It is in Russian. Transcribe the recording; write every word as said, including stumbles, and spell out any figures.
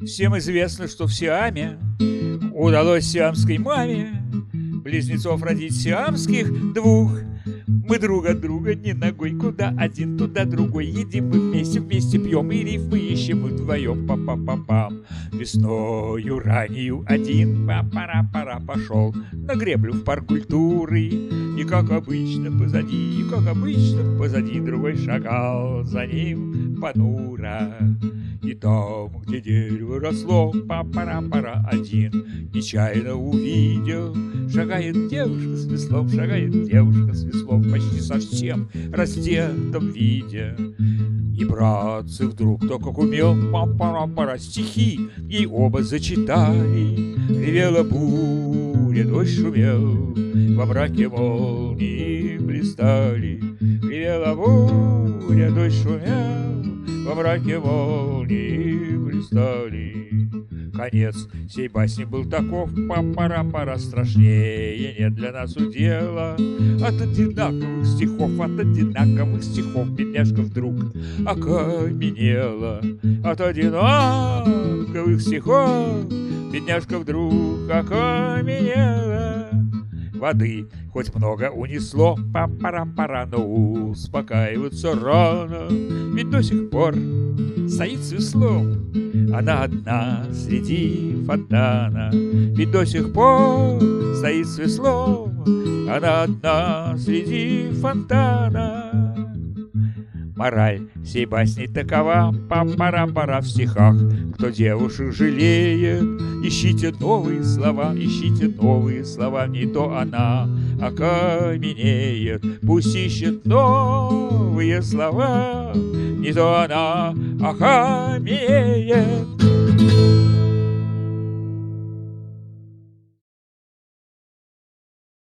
Всем известно, что в Сиаме удалось сиамской маме близнецов родить сиамских двух. Мы друг от друга не ногой, куда один, туда другой. Едим мы вместе, вместе пьем, и рифмы ищем мы вдвоем. Па-па-па-пам. Весною раннюю один па-пара-пара пошел на греблю в парк культуры. И как обычно позади, и как обычно позади другой шагал за ним понуро. И там, где дерево росло, па-пара-пара один нечаянно увидел. Шагает девушка с веслом, шагает девушка с веслом, почти совсем раздетом виде. И братцы вдруг, кто как умел, па-пара-пара стихи ей оба зачитали. Ревела буря, дождь шумел, во мраке молнии блистали. Ревела буря, дождь шумел, во мраке молнии блистали. Конец сей басни был таков, па-пара-пара, страшнее нет для нас удела. От одинаковых стихов, от одинаковых стихов бедняжка вдруг окаменела. От одинаковых стихов бедняжка вдруг окаменела. Воды хоть много унесло, па-пара-пара, но успокаиваться рано. Ведь до сих пор стоит с веслом она одна среди фонтана. Ведь до сих пор стоит с веслом она одна среди фонтана. Мораль сей басни такова, па-пара-пара, в стихах. Кто девушек жалеет, ищите новые слова, ищите новые слова. Не то она окаменеет, пусть ищет новые слова. Не то она окаменеет.